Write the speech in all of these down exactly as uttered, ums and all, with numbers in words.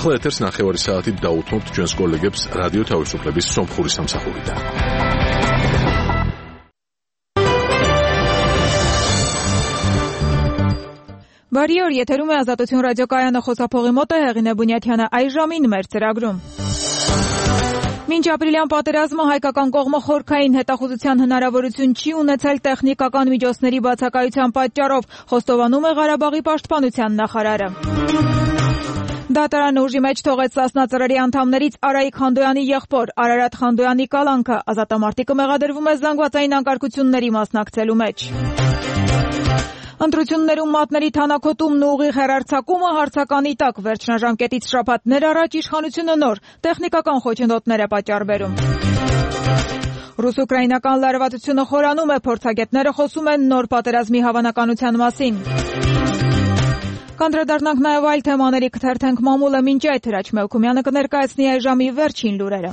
ახლა ეთერს ნახევარი საათით დაუთმობთ ჩვენს კოლეგებს რადიო თავისუფლების სომხური სამსახურიდან. Բարի օր, եթերում է Ազատություն ռադիոկայանը, խոսափողի մոտ է Հեղինե Բունյաթյանը, այժմին մեր ծրագրում։ Մինչ ապրիլյան պատերազմը հայկական կողմը խորքային հետախուզության հնարավորություն չի ունեցել տեխնիկական միջոցների բացակայության պատճառով, խոստովանում է Ղարաբաղի պաշտպանության նախարարը։ Դատարանը ուժի մեջ թողեց Սասնա ծրերի անդամներից Արայիկ Խանդոյանի եղբոր Արարատ Խանդոյանի կալանքը, ազատամարտիկը մեղադրվում է զանգվածային անկարգությունների մասնակցելու մեջ։ Ընտրություններում մատների թանաքոտումն ու ուղիղ հեռարձակումը հարցականի տակ, վերջնաժամկետից շաբաթներ առաջ իշխանությունը նոր տեխնիկական խոչընդոտներ է պատճառ բերում։ Ռուս-ուկրաինական լարվածությունը խորանում է, փորձագետները խոսում են նոր պատերազմի հավանականության մասին։ Կանդրադառնանք նաև այլ թեմաների, կթերթենք մամուլը, մինչ այդ Հրաչ Մելքումյանը կներկայացնի այժմի վերջին լուրերը։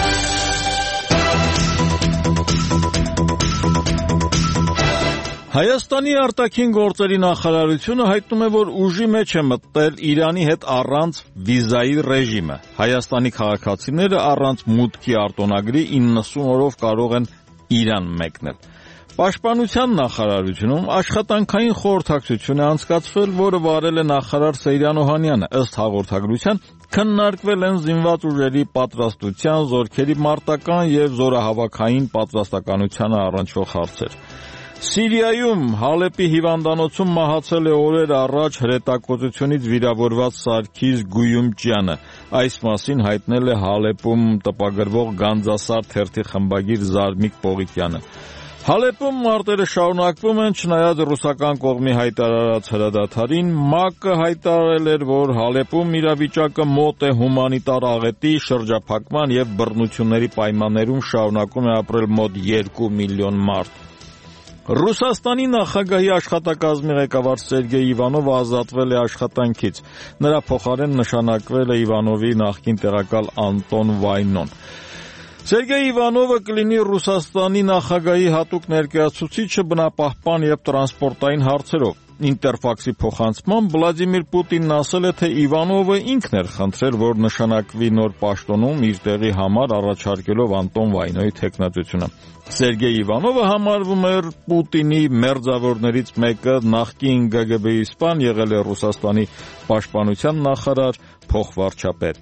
Հայաստանի արտաքին գործերի նախարարությունը հայտնում է, որ ուժի մեջ է մտնել Իրանի հետ առանց վիզայի ռեժիմը։ Հայաստանի քաղաքացիները առանց մուտքի արտոնագրի իննսուն օրով կարող են Իրան մեկնել։ Պաշտպանության նախարարությունում աշխատանքային խորհրդակցություն է անցկացվել, որը վարել է նախարար Սեյրան Օհանյանը։ Ըստ հաղորդագրության քննարկվել են զինված ուժերի պատրաստության, զորքերի մարտական եւ զորահավաքային պատրաստականությանը առնչվող հարցեր։ Սիրիայում Հալեպի հիվանդանոցում մահացել է օրեր առաջ հրետակոծությունից վիրավորված Սարգիս Գույումջյանը։ Այս մասին հայտնել է Հալեպում տպագրվող Գանձասար թերթի խմբագիր Զարմիկ Պողիկյանը։ Հալեպում մարտերը շարունակվում են, չնայած ռուսական կողմի հայտարարած հրադադարին, ՄԱԿ-ը հայտարարել էր, որ Հալեպում իրավիճակը մոտ է հումանիտար աղետի, շրջափակման եւ բռնությունների պայմաններում շարունակում է ապրել մոտ երկու միլիոն մարդ։ Ռուսաստանի նախագահի աշխատակազմի ղեկավար Սերգեյ Իվանովը ազատվել է աշխատանքից։ Նրա փոխարեն նշանակվել է Իվանովի նախկին տեղակալ Անտոն Վայնոն։ Սերգեյ Իվանովը կլինի Ռուսաստանի նախագահի հատուկ ներկայացուցիչը բնապահպան եւ տրանսպորտային հարցերով։ Ինտերֆաքսի փոխանցմամբ Վլադիմիր Պուտինն ասել է, թե Իվանովը ինքն էր խնդրել, որ նշանակվի նոր պաշտոնում իր տեղի համար, առաջարկելով Անտոն Վայնոյի թեկնածությունը։ Սերգեյ Իվանովը համարվում էր Պուտինի մերձավորներից մեկը, նախկին Գ Գ B-ի սպան, եղել է Ռուսաստանի պաշտպանության նախարար, փոխվարչապետ։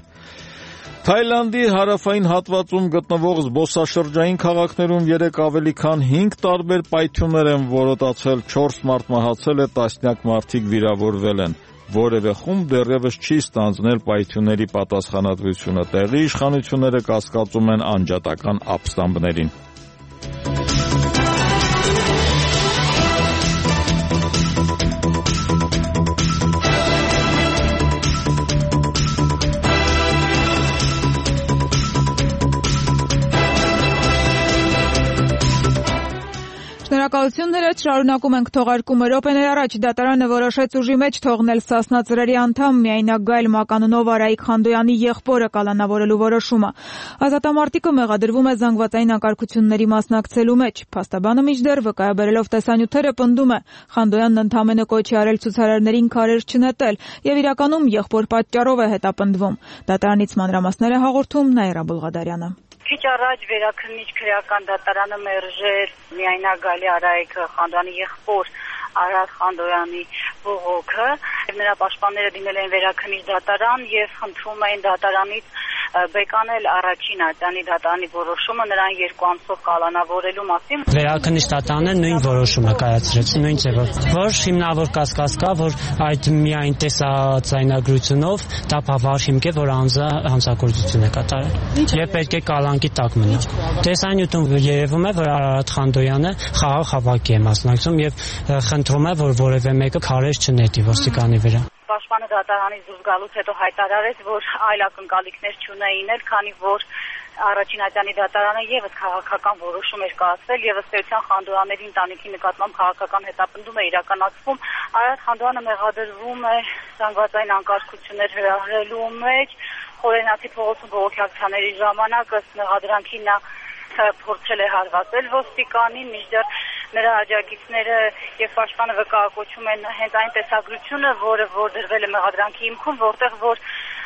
Թայլանդի հարավային հատվածում գտնվող զբոսաշրջային քաղաքներում երեք ավելի քան հինգ տարբեր պայթյուններ են որոտացել, չորս մարդ մահացել է, տասնյակ մարդիկ վիրավորվել են։ Որևէ խումբ դեռևս չի ստանձնել պայթյունների պատասխանատվությունը։ Տեղի իշխանությունները կասկածում են անջատական ապստամբներին։ Շնորհակալություն Հրաչ, շարունակում ենք թողարկումը։ Րոպեներ առաջ դատարանը որոշեց ուժի մեջ թողնել Սասնա ծրերի անդամ Միայնակ Գայլ Մականունով Արայիկ Խանդոյանի եղբորը կալանավորելու որոշումը։ Ազատամարտիկը մեղադրվում է զանգվածային անկարգությունների մասնակցելու մեջ։ Փաստաբանը մինչդեռ վկայաբերելով տեսանյութերը պնդում է, Խանդոյանն ընդամենը կոչ է արել ցուցարարներին քարեր չնետել եւ իրականում եղբոր պատճառով է հետապնդվում։ Դատարանից մանրամասները հաղորդում Նաիրա Բուլղադարյանը։ Քիչ առաջ վերաքննիչ քրեական դատարանը մերժեր Միայնակ Գալի Արայիկ Խանդոյանի եղբոր Արարատ Խանդոյանի բողոքը, նրա պաշտպանները դիմել էին վերաքննիչ դատարան եւ խնդրում էին դատարանից բեկանել առաջին ատյանի դատարանի որոշումը նրան երկու ամսով կալանավորելու մասին։ Վերաքննիչ դատարանը նույն որոշումը կայացրեց, նույն ձևով, որ հիմնավոր կասկած կա, որ այդ միայն տեսաձայնագրությունով դա բավարար հիմք է, որ անձը հանցագործություն է կատարել եւ պետք է կալանքի տակ մնա։ Տեսանյութում երևում է, որ Արարատ Խանդոյանը խաղաղ հավաքի է մասնակցում եւ խնդրում է, որ որևէ մեկը քարեր չնետի ոստիկանի վրա։ Պաշտպանը դատարանից դուրս գալուց հետո հայտարարեց, որ այլ ակնկալիքներ չունեին, քանի որ առաջին ատյանի դատարանը եւս քաղաքական որոշում էր կայացրել եւ ըստ էության Խանդոյանների ընտանիքի նկատմամբ քաղաքական հետապնդում է իրականացվում։ Արարատ Խանդոյանը մեղադրվում է զանգվածային անկարգություններ հրահրելու մեջ, Խորենացի փողոցում բողոքի ակցիաների ժամանակ ըստ մեղադրանքի նա փորձել է հարվածել ոստիկանին, մինչդեռ նրա աջակիցները եւ պաշտպանը վկայակոչում են հենց այն տեսագրությունը, որը որ դրվել է մեղադրանքի հիմքում, որտեղ որ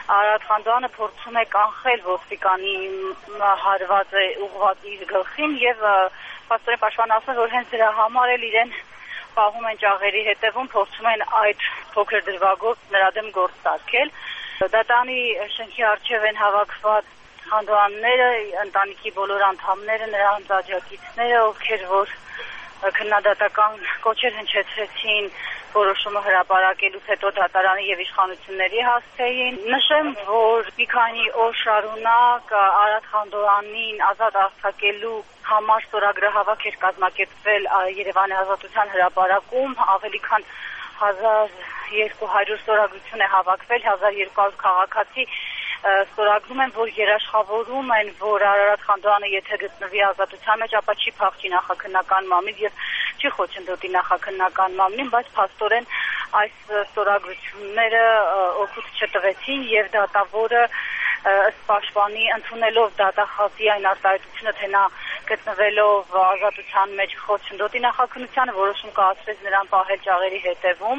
Արարատ Խանդոյանը փորձում է կանխել ոստիկանի հարված է ուղղված իր գլխին եւ փաստորեն պաշտպանասն որ հենց դրա համար էլ իրեն պահում են ճաղերի հետևում, փորձում են այդ փոքր դրվագով նրա դեմ գործ սարքել։ Դատարանի շենքի առջև են հավաքված Խանդոյանները, ընտանիքի բոլոր անդամները, նրա աջակիցները, ովքեր որ քննադատական կոչեր հնչեցրեցին որոշումը հրապարակելուց հետո դատարանի եւ իշխանությունների հասցեին։ Նշեմ, որ մի քանի օր շարունակ Արարատ Խանդոյանին ազատ արձակելու համար ստորագրահավաք էր կազմակերպվել Երևանի Ազատության հրապարակում, ավելի քան հազար երկու հարյուր ստորագրություն է հավաքվել, հազար երկու հարյուր քաղաքացի ստորագրում են, որ երաշխավորում են, որ Արարատ Խանդոյանը եթե գտնվի ազատության մեջ, ապա չի փախչի նախաքննական մամլին եւ չի խոչընդոտի նախաքննական մամլին, բայց փաստորեն այս ստորագրությունները օգուտ չտվեցին եւ դատավորը ըստ պաշտպանի ընդունելով դատախազի այն արտահայտությունը, թե նա գտնվելով ազատության մեջ խոչընդոտի նախաքննությանը, որոշում կայացրեց նրան պահել ճաղերի հետևում։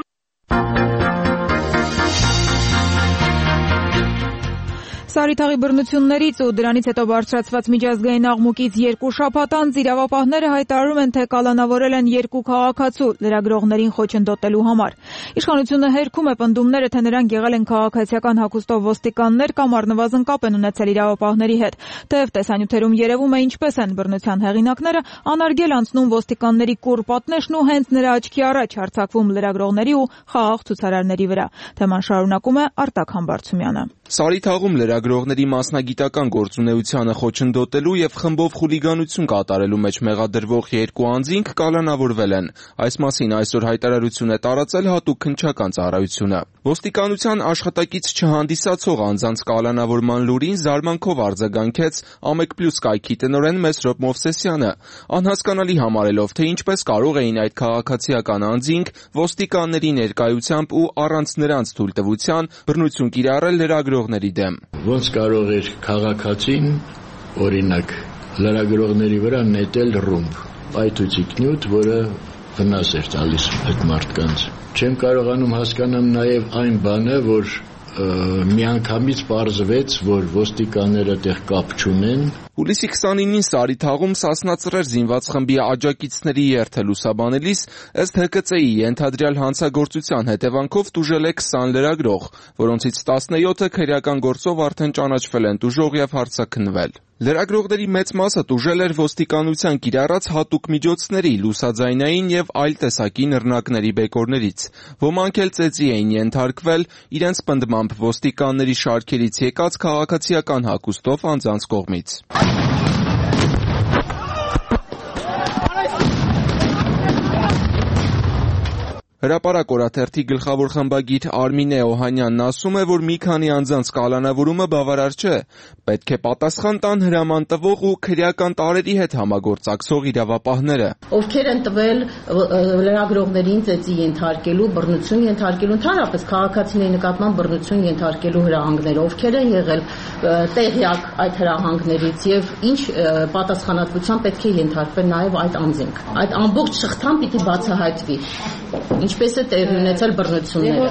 Սարիթաղի բռնություններից ու դրանից հետո բարձրացված միջազգային աղմուկից երկու շաբաթ անց իրավապահները հայտարարում են, թե կալանավորել են երկու քաղաքացու լրագրողներին խոչընդոտելու համար։ Իշխանությունը հերքում է պնդումները, թե նրանք եղել են քաղաքացիական հագուստով ոստիկաններ կամ առնվազն կապ են ունեցել իրավապահների հետ։ Թեև տեսանյութերում երևում է ինչպես են բռնության հեղինակները անարգել անցնում ոստիկանների կուռ պատնեշն ու հենց նրա աչքի առաջ հարձակվում լրագրողների ու խաղաղ ցուցարարների վրա։ Թեման շարունակում է Արտակ Համբարձումյանը։ Սարիթաղում լրագրողների մասնագիտական գործունեությանը խոչընդոտելու եւ խմբով խուլիգանություն կատարելու մեջ մեղադրվող երկու անձինք կալանավորվել են։ Այս մասին այսօր հայտարարություն է տարածել հատուկ քննչական ծառայությունը։ Ոստիկանության աշխատակից չհանդիսացող անձանց կալանավորման լուրին զարմանքով արձագանքեց Ամեկ+ կայքի տնօրեն Մեսրոպ Մովսեսյանը, անհասկանալի համարելով, թե ինչպես կարող էին այդ քաղաքացիական անձինք ոստիկանների ներկայությամբ ու առանց նրանց թույլտվության բռնություն կիրառել լրագրողների դեմ։ Ոնց կարող էր քաղաքացին, օրինակ, լրագրողների վրա նետել ռումբ, պայթուցիկ նյութ, որը վնաս էր տալիս այդ մարդկանց։ Չեմ կարողանում հասկանամ նաև այն բանը, որ միանգամից պարզվեց, որ ոստիկանները տեղ կապ չունեն։ Հուլիսի քսանինին Սարիթաղում Սասնա Ծռեր զինված խմբի աջակիցների երթը լուսաբանելիս ըստ Հ Կ Ծ Ի ենթադրյալ հանցագործության հետևանքով տուժել է քսան լրագրող, որոնցից տասնյոթը քրեական գործով արդեն ճանաչվել են տուժող եւ հարցաքննվել։ Լրագրողների մեծ մասը տուժել էր ոստիկանության կիրառած հատուկ միջոցների, լուսաձայնային եւ այլ տեսակի նռնակների բեկորներից։ Ոմանք էլ ծեծի էին ենթարկվել իրենց պնդմամբ ոստիկանների շարքերից եկած քաղաքացիական հագուստով անձանց կողմից։ Հրապարակ օրաթերթի գլխավոր խմբագիր Արմինե Օհանյանն ասում է, որ մի քանի անձանց կալանավորումը բավարար չէ, պետք է պատասխան տան հրաման տվող ու քրեական տարրերի հետ համագործակցող իրավապահները։ Ովքեր են տվել լրագրողներին ծեծի ենթարկելու, բռնություն ենթարկելու, ընդհանրապես քաղաքացիների նկատմամբ բռնություն ենթարկելու հրահանգները, ովքեր են եղել տեղյակ այդ հրահանգներից եւ ինչ պատասխանատվության պետք է ենթարկվեն նաեւ այդ անձինք։ Այդ ամբողջ շղթան պիտի բացահայտվի։ Ինչպես է տեղի ունեցել բռնությունները։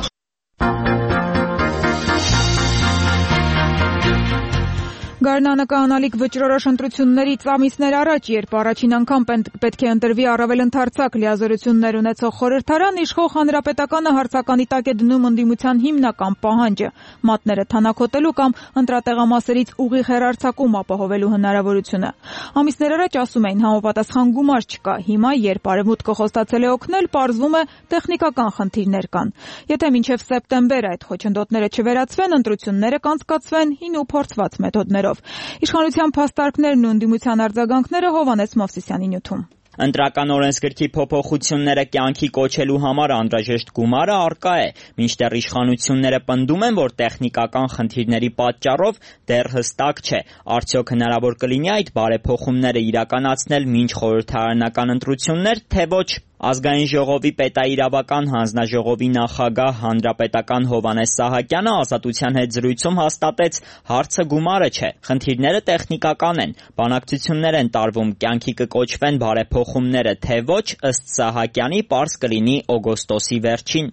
Գարնանակը անալիք վճռորոշ ընտրություններից ամիսներ առաջ, երբ առաջին անգամ պետք է ընտրվի առավել ընդարձակ լիազորություններ ունեցող խորհրդարան, իշխող հանրապետականը հարցականի տակ է դնում ընդդիմության հիմնական պահանջը՝ մատները թանաքոտելու կամ ընտրատեղամասերից ուղիղ հեռարձակում ապահովելու հնարավորությունը։ Ամիսներ առաջ ասում էին համապատասխան գումար չկա, հիմա երբ Արևմուտքը խոստացել է օգնել, պարզվում է տեխնիկական խնդիրներ կան։ Եթե մինչև սեպտեմբեր այդ խոչընդոտները չվերացվեն, ընտրությունները կանցկացվեն հին ու փորձված մեթոդներով։ Իշխանության փաստարկներն ու ընդդիմության արձագանքները Հովհաննես Մովսիսյանի նյութում։ Ընտրական օրենսգրքի փոփոխությունները կյանքի կոչելու համար անհրաժեշտ գումարը առկա է, մինչդեռ իշխանությունները պնդում են, որ տեխնիկական խնդիրների պատճառով դեռ հստակ չէ, արդյոք հնարավոր կլինի այդ բարեփոխումները իրականացնել մինչ խորհրդարանական ընտրություններ, թե ոչ։ Ազգային ժողովի պետաիրավական հանձնաժողովի նախագահ հանրապետական Հովհաննես Սահակյանը Ազատության հետ զրույցում հաստատեց, հարցը գումարը չէ, խնդիրները տեխնիկական են, բանակցություններ են տարվում, կյանքի կկոչվեն բարեփոխումները, թե ոչ, ըստ Սահակյանի պարզ կլինի օգոստոսի վերջին։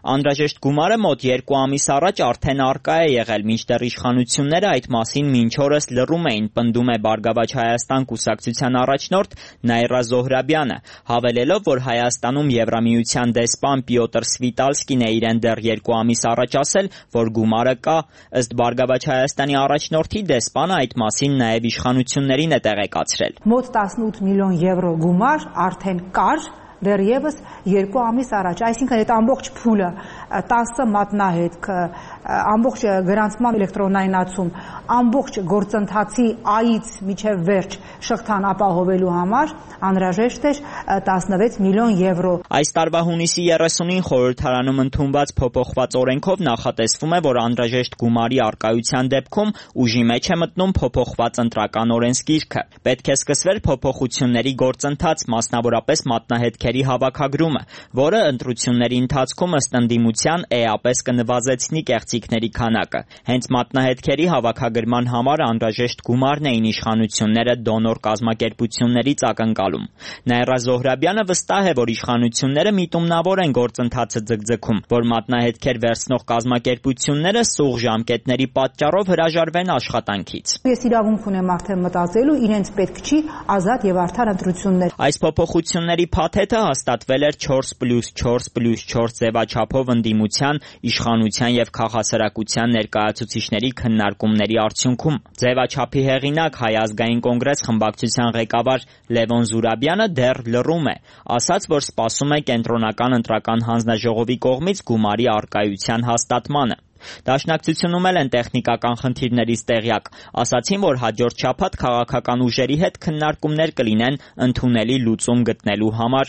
Անհրաժեշտ գումարը մոտ երկու ամիս առաջ արդեն առկա է եղել, մինչդեռ իշխանությունները այդ մասին մինչ օրս լռում էին, պնդում է Բարգավաճ Հայաստան կուսակցության առաջնորդ Նաիրա Զոհրաբյանը, հավելելով, որ Հայաստանում Եվրամիության դեսպան Պյոտր Սվիտալսկին է իրեն դեռ երկու ամիս առաջ ասել, որ գումարը կա։ Ըստ Բարգավաճ Հայաստանի առաջնորդի, դեսպանը այդ մասին նաև իշխանություններին է տեղեկացրել։ Մոտ տասնութ միլիոն եվրո գումար արդեն կար դեռևս երկու ամիս առաջ, այսինքն այդ ամբողջ փուլը տասը մատնահետք, ամբողջ գրանցման էլեկտրոնայնացում, ամբողջ գործընթացի ա-ից մինչև վերջ շղթան ապահովելու համար անհրաժեշտ էր տասնվեց միլիոն եվրո։ Այս տարվա հունիսի երեսունին խորհրդարանում ընդունված փոփոխված օրենքով նախատեսվում է, որ անհրաժեշտ գումարի առկայության դեպքում ուժի մեջ է մտնում փոփոխված ընտրական օրենսգիրքը։ Պետք է սկսվեր փոփոխությունների գործընթաց, մասնավորապես մատնահետքերի հավաքագրումը, որը ընտրությունների ընթացքում ըստ ընդդիմության էապես կնվազեցնի կեղծիքների քանակը։ Հենց մատնահետքերի հավաքագրման համար անհրաժեշտ գումարն էին իշխանությունները դոնոր կազմակերպություններից ակնկալում։ Նաիրա Զոհրաբյանը վստահ է, որ իշխանությունները միտումնավոր են գործընթացը ձգձգում, որ մատնահետքեր վերցնող կազմակերպությունները սուղ ժամկետների պատճառով հրաժարվեն աշխատանքից։ Ես իրավունք ունեմ արդեն մտածելու, իրենց պետք չի ազատ եւ արդար ընտրություններ։ Այս փոփոխությունների փաթեթը հաստատվել էր չորս պլյուս չորս պլյուս չորս ձևաչափով ընդդիմության, իշխանության եւ քաղաքասարակության ներկայացուցիչների քննարկումների արդյունքում։ Ձևաչափի հեղինակ Հայ ազգային կոնգրես խմբակցության ղեկավար Լևոն Զուրաբյանը դեռ լռում է, ասաց, որ սպասում է կենտրոնական ընտրական հանձնաժողովի կողմից գումարի առկայության հաստատմանը։ Դաշնակցությունում էլ են տեխնիկական խնդիրներից տեղյակ, ասացին, որ հաջորդ շաբաթ քաղաքական ուժերի հետ քննարկումներ կլինեն ընդունելի լուծում գտնելու համար։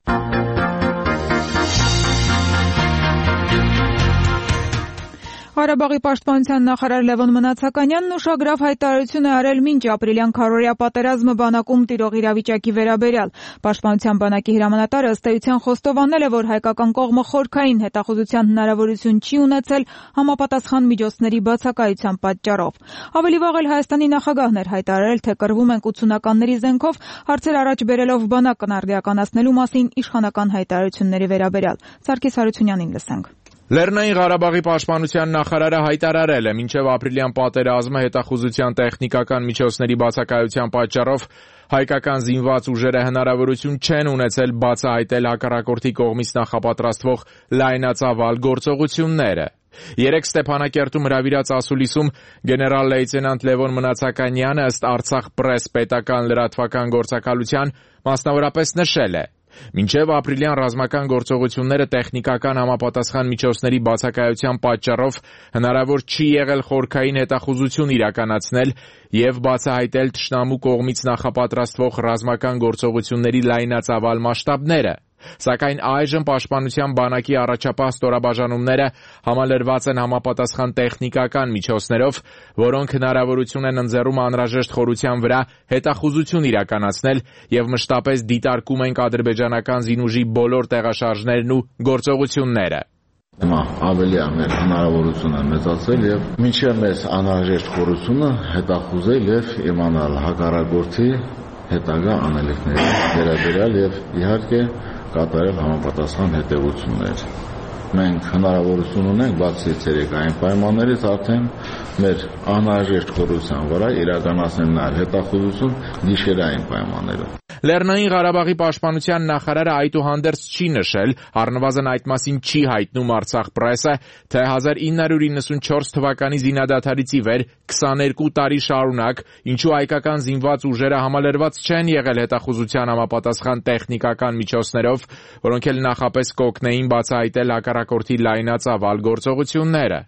Ղարաբաղի պաշտպանության նախարար Լևոն Մնացականյանն ուշագրավ հայտարարություն է արել մինչ ապրիլյան քարոզիա պատերազմը բանակում տիրող իրավիճակի վերաբերյալ։ Պաշտպանության բանակի հրամանատարը ըստ էության խոստովանել է, որ հայկական կողմը խորքային հետախուզության հնարավորություն չի ունեցել համապատասխան միջոցների բացակայության պատճառով։ Ավելի վաղ էլ Հայաստանի նախագահն էր հայտարարել, թե կռվում են ութսունականների զենքով, հարցեր առաջ բերելով բանակն արդիականացնելու մասին իշխանական հայտարարությունների վերաբերյալ։ Սարգիս Հարությունյանին լսենք։ Լեռնային Ղարաբաղի պաշտպանության նախարարը հայտարարել է, մինչև ապրիլյան պատերազմը հետախուզության տեխնիկական միջոցների բացակայության պատճառով հայկական զինված ուժերը հնարավորություն չեն ունեցել բացահայտել հակառակորդի կողմից նախապատրաստվող լայնածավալ գործողությունները։ Երեկ Ստեփանակերտում հրավիրած ասուլիսում գեներալ լեյտենանտ Լևոն Մնացականյանը ըստ Արցախ պրես պետական լրատվական գործակալության մասնավորապես նշել է. Մինչև ապրիլյան ռազմական գործողությունները տեխնիկական համապատասխան միջոցների բացակայության պատճառով հնարավոր չի եղել խորքային հետախուզություն իրականացնել եւ բացահայտել թշնամու կողմից նախապատրաստվող ռազմական գործողությունների լայնածավալ մասշտաբները։ Սակայն այժմ պաշտպանության բանակի առաջապահ ստորաբաժանումները համալրված են համապատասխան տեխնիկական միջոցներով, որոնք հնարավորություն են ընձեռում անհրաժեշտ խորության վրա հետախուզություն իրականացնել եւ մշտապես դիտարկում են ադրբեջանական զինուժի բոլոր տեղաշարժներն ու գործողությունները։ Հիմա ավելի ամեն հնարավորություն է մեծացել եւ մինչեւ մեզ անհրաժեշտ խորությունը հետախուզել եւ իմանալ հակառակորդի հետագա անելիքների վերաբերյալ եւ իհարկե կատարել համապատասխան հետևություններ։ Մենք հնարավորություն ունենք բացի ցերեկային պայմաններից արդեն մեր անհրաժեշտ խորության վրա իրականացնել նաև հետախուզություն գիշերային պայմաններում։ Լեռնային Ղարաբաղի պաշտպանության նախարարը այդուհանդերձ չի նշել, առնվազն այդ մասին չի հայտնում Արցախ պրեսը, թե հազար ինը հարյուր իննսունչորս թվականի զինադադարից ի վեր քսաներկու տարի շարունակ ինչու հայկական զինված ուժերը համալրված չեն եղել հետախուզության համապատասխան տեխնիկական միջոցներով, որոնք էլ նախապես կօգնեին բացահայտել հակառակորդի լայնածավալ գործողությունները։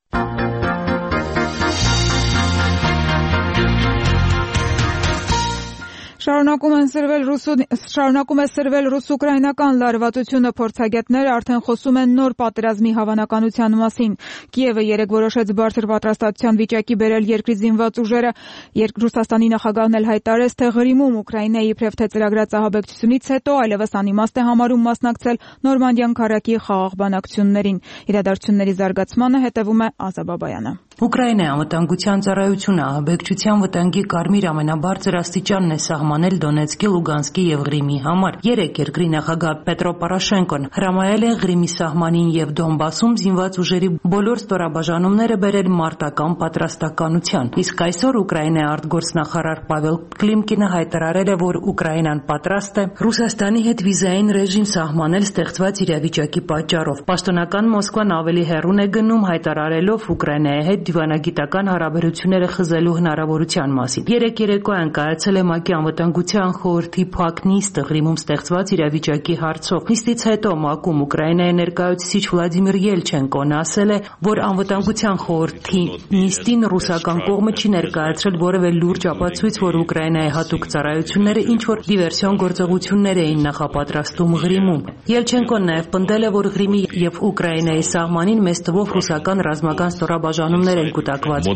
Շարունակում են սրվել ռուսու շարունակում է սրվել ռուս-ուկրաինական լարվածությունը, փորձագետները արդեն խոսում են նոր պատերազմի հավանականության մասին։ Կիևը երեկ որոշեց բարձր պատրաստվածության վիճակի բերել երկրի զինված ուժերը։ Ռուսաստանի նախագահն էլ հայտարարեց, թե Ղրիմում Ուկրաինայի իբրև թե ծրագրած ահաբեկչությունից հետո այլևս անիմաստ է համարում մասնակցել Նորմանդյան քառակի խաղաղ բանակցություններին։ Իրադարձությունների զարգացմանը հետևում է Ազա Բաբայանը։ Ուկրաինայի անվտանգության ծառայությունը ահաբեկչության վտանգի կարմիր ամենաբարձր աստիճանն է սահմանում սահմանել Դոնեցկի, Լուգանսկի եւ Ղրիմի համար։ Երեք երկրի նախագահ Պետրո Պորոշենկոն հրամայել է Ղրիմի սահմանին եւ Դոնբասում զինված ուժերի բոլոր ստորաբաժանումները բերել մարտական պատրաստականության։ Իսկ այսօր Ուկրաինայի արտգործնախարար Պավել Կլիմկինը հայտարարել է, որ Ուկրաինան պատրաստ է Ռուսաստանի հետ վիզային ռեժիմ սահմանել ստեղծված իրավիճակի պատճառով։ Պաշտոնական Մոսկվան ավելի հեռուն է գնում հայտարարելով Ուկրաինայի հետ դիվանագիտական հարաբերությունները խզելու հնարավորության մասին։ Երեք երեկոյան կայացել է ՄԱԿ-ի անվտանգության խորհրդի փակ նիստը Ղրիմում ստեղծված իրավիճակի հարցով։ Նիստից հետո ՄԱԿ-ում Ուկրաինայի ներկայացուցիչ Վլադիմիր Ելչենկոն ասել է, որ անվտանգության խորհրդի նիստին ռուսական կողմը չի ներկայացրել որևէ լուրջ ապացույց, որ Ուկրաինայի հատուկ ծառայությունները ինչ-որ դիվերսիոն գործողություններ էին նախապատրաստում Ղրիմում։ Ելչենկոն նաև պնդել է, որ Ղրիմի եւ Ուկրաինայի սահմանին մեծ թվով ռուսական ռազմական ստորաբաժանումներ են կուտակված։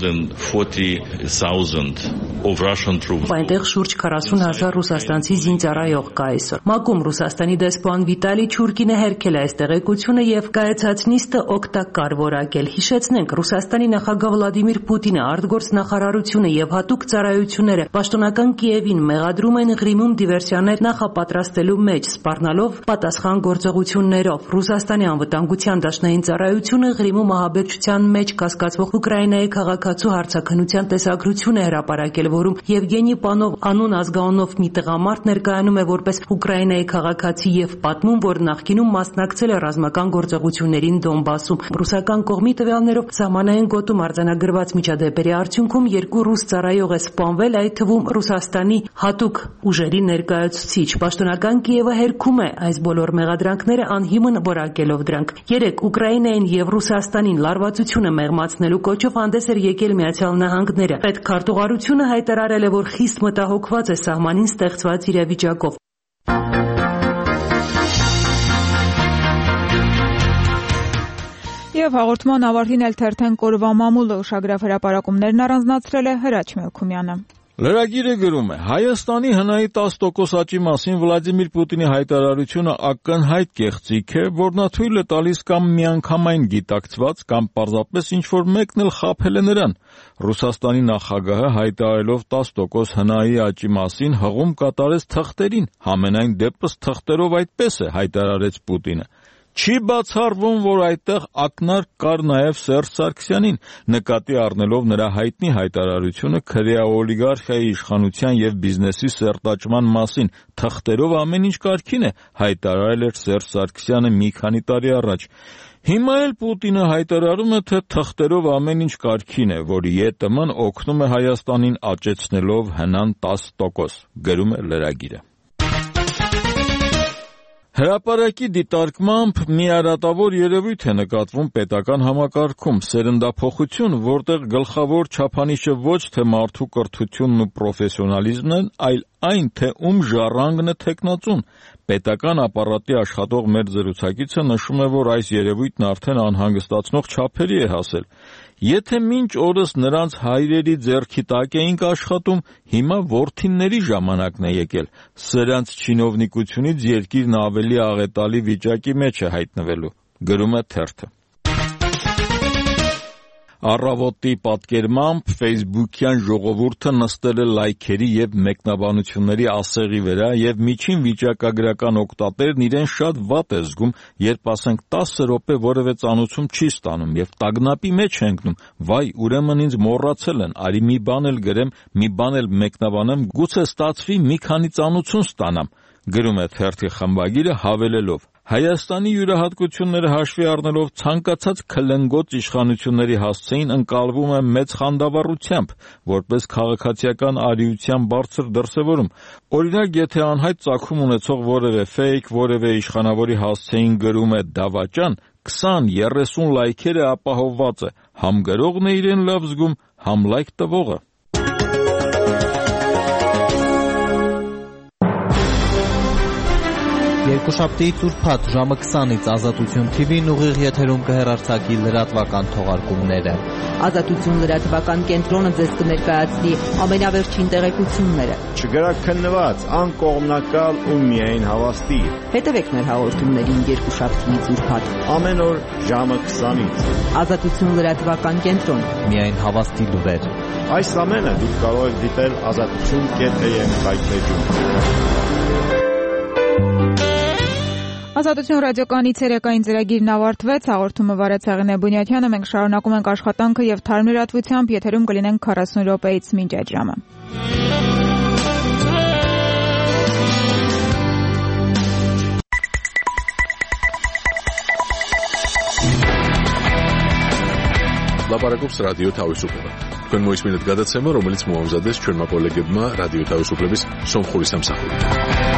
Այնտեղ շուրջ քառասուն հազար ռուսաստանցի զինծառայող կա այսօր։ ՄԱԿ-ում Ռուսաստանի դեսպան Վիտալի Չուրկինը հերքել է այս տեղեկությունը եւ կայացած նիստը օգտակար որակել։ Հիշեցնենք, Ռուսաստանի նախագահ Վլադիմիր Պուտինը, արտգործնախարարությունը եւ հատուկ ծառայությունները պաշտոնական Կիևին մեղադրում են Ղրիմում դիվերսիաներ նախապատրաստելու մեջ, սպառնալով պատասխան գործողություններով։ Ռուսաստանի անվտանգության դաշնային ծառայությունը Ղրիմում ահաբեկչության մեջ կասկածվող Ուկրաինայի քաղաքացու հարցաքննության տեսագրություն է հրապարակել, որում Եվգենի Պանով անուն ազգանունով մի տղամարդ ներկայանում է որպես Ուկրաինայի քաղաքացի եւ պատմում, որ նախկինում մասնակցել է ռազմական գործողություններին Դոնբասում։ Ռուսական կողմի տվյալներով սահմանային գոտում արձանագրված միջադեպերի արդյունքում երկու ռուս ծառայող է սպանվել, այդ թվում Ռուսաստանի հատուկ ուժերի ներկայացուցիչ։ Պաշտոնական Կիևը հերքում է այս բոլոր մեղադրանքները անհիմն որակելով դրանք։ Երեք Ուկրաինային եւ Ռուսաստանին լարվածությունը մեղմացնելու կոչով հանդես էր եկել Միացյալ Նահանգները։ Պետքարտուղարությունը հայտարարել է, որ խիստ մտահոգված է սահմանին ստեղծված իրավիճակով։ Եվ հաղորդման ավարտին էլ թերթենք օրվա մամուլը ուշագրավ հրապարակումներն առանձնացրել է Հրաչ Մելքումյանը։ Լրագիրը գրում է. Հայաստանի հնայի տասը տոկոս աճի մասին Վլադիմիր Պուտինի հայտարարությունը ակնհայտ կեղծիք է, որ նա թույլ է տալիս կամ միանգամայն գիտակցված կամ պարզապես ինչ-որ մեկն էլ խաբել է նրան։ Ռուսաստանի նախագահը հայտարարելով տասը տոկոս հնայի աճի մասին հղում կատարեց թղթերին, համենայն դեպս թղթերով այդպես է, հայտարարեց Պուտինը։ Չի բացառվում, որ այդտեղ ակնարկ կար նաև Սերժ Սարգսյանին, նկատի առնելով նրա հայտնի հայտարարությունը քրեա օլիգարխիայի իշխանության եւ բիզնեսի սերտաճման մասին, թղթերով ամեն ինչ կարգին է, հայտարարել էր Սերժ Սարգսյանը մի քանի տարի առաջ։ Հիմա էլ Պուտինը հայտարարում է, թե թղթերով ամեն ինչ կարգին է, որի ԵՏՄ-ն օգնում է Հայաստանին աճեցնելով հնան տասը տոկոս, գրում է լրագիրը։ Հրապարակի դիտարկմամբ մի արատավոր երևույթ է նկատվում պետական համակարգում՝ սերնդափոխություն, որտեղ գլխավոր չափանիշը ոչ թե մարդու կրթությունն ու պրոֆեսիոնալիզմն են, այլ այն, թե ում ժառանգն է թեկնածուն։ Պետական ապարատի աշխատող մեր զրուցակիցը նշում է, որ այս երևույթն արդեն անհանգստացնող չափերի է հասել։ Եթե մինչ օրս նրանց հայրերի ձեռքի տակ էինք աշխատում, հիմա որդինների ժամանակն է եկել։ Սրանց չինովնիկությունից երկիրն ավելի աղետալի վիճակի մեջ է հայտնվելու, գրում է թերթը։ Առավոտի պատկերմամբ Facebook-յան ժողովուրդը նստել է լայքերի եւ մեկնաբանությունների ասեղի վրա եւ միջին վիճակագրական օգտատերն իրեն շատ վատ է զգում, երբ ասենք տասը րոպե որևէ ծանուցում չի ստանում եւ տագնապի մեջ է ընկնում, վայ, ուրեմն ինձ մոռացել են, արի մի բան էլ գրեմ, մի բան էլ մեկնաբանեմ, գուցե ստացվի մի քանի ծանուցում ստանամ, գրում է թերթի խմբագիրը հավելելով. Հայաստանի յուրահատկությունները հաշվի առնելով ցանկացած քլնգոց իշխանությունների հասցեին ընկալվում է մեծ խանդավառությամբ, որպես քաղաքացիական արիության բարձր դրսևորում։ Օրինակ, եթե անհայտ ծագում ունեցող որևէ ֆեյք որևէ իշխանավորի հասցեին գրում է դավաճան, քսան երեսուն լայքերը ապահովված է, համ գրողն է իրեն լավ զգում, համ լայք տվողը։ Երկուշաբթի Տուրփաթ ժամը քսանից Ազատություն թի վին ուղիղ եթերում կհեռարձակի լրատվական թողարկումները։ Ազատություն լրատվական կենտրոնը ձեզ կներկայացնի ամենավերջին տեղեկությունները։ Չգրաքննված, անկողմնակալ ու միայն հավաստի։ Հետևեք մեր հաղորդումներին երկուշաբթիից Ուրբաթ ամեն օր ժամը քսանից։ Ազատություն լրատվական կենտրոն, միայն հավաստի լուրեր։ Այս ամենը դուք կարող եք դիտել ազատություն կետ էյ էմ վայբպեջում։ Ազատություն ռադիոկայանի ցերեկային ծրագիրն ավարտվեց, հաղորդումը վարեց Հեղինե Բունյաթյանը, մենք շարունակում ենք աշխատանքը եւ թարմ լրատվությամբ եթերում կլինենք քառասուն րոպեից մինչ այդ ժամը։ Լապարակոպս ռադիո თავისუფლება. თქვენ მოისმინეთ გადაცემა, რომელიც მოამზადეს ჩვენმა კოლეგებმა რადიო თავისუფლების სომხური სამსახურით.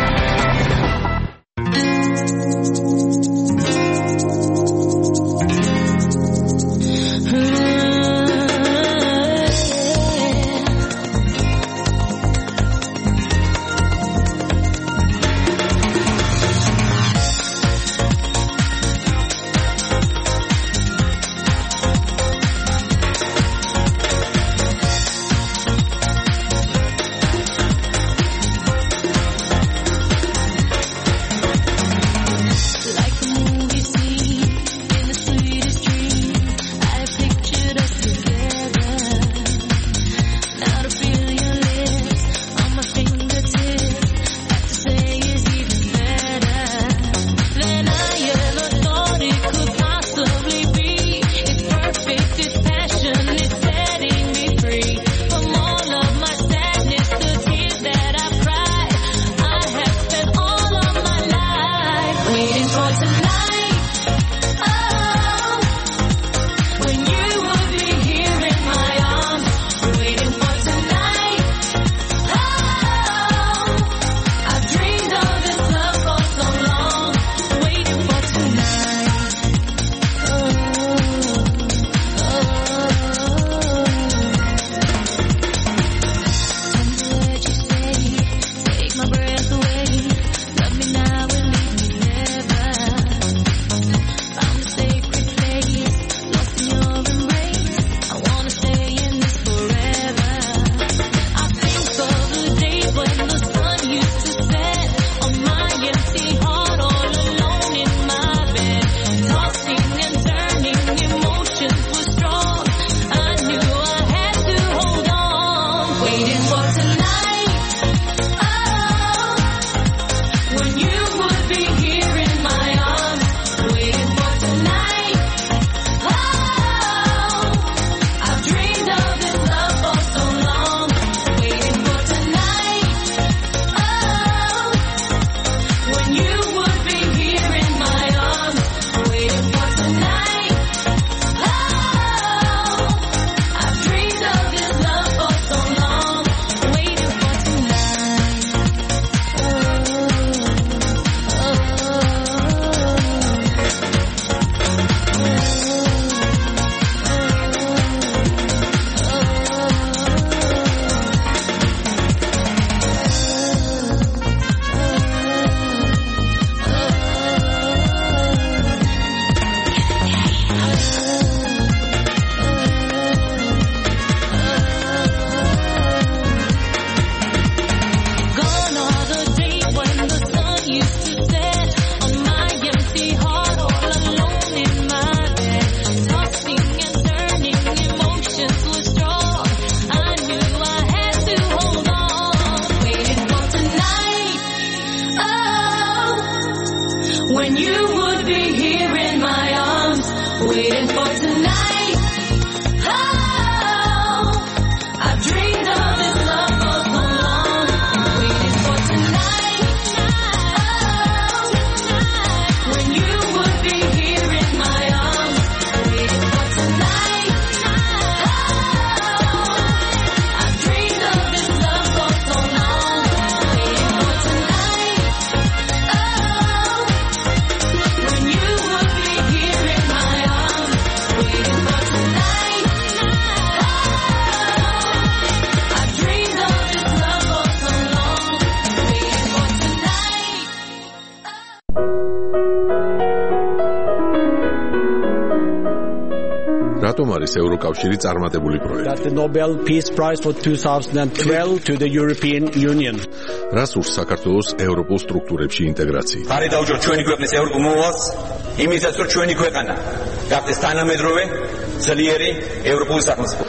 რატომ არის ევროკავშირი წარმატებული პროექტი? That the Nobel Peace Prize for twenty twelve to the European Union. რას ურს საქართველოს ევროპულ სტრუქტურებში ინტეგრაცია? ხარი დაუჭირ ჩვენი ქვეყნის ევროპულ მოვალს, იმისათვის რომ ჩვენი ქვეყანა გახდეს თანამედროვე, ძლიერი ევროპული სახელმწიფო.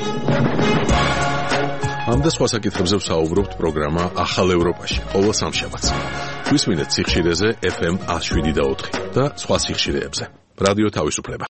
ამ და სხვა საკითხებზე ვსაუბრობთ პროგრამა ახალ ევროპაში ყოველ სამშაბათს. გვისმინეთ სიხშირეზე ეფ ემ one oh seven და ოთხი და სხვა სიხშირეებზე. რადიო თავისუფლება.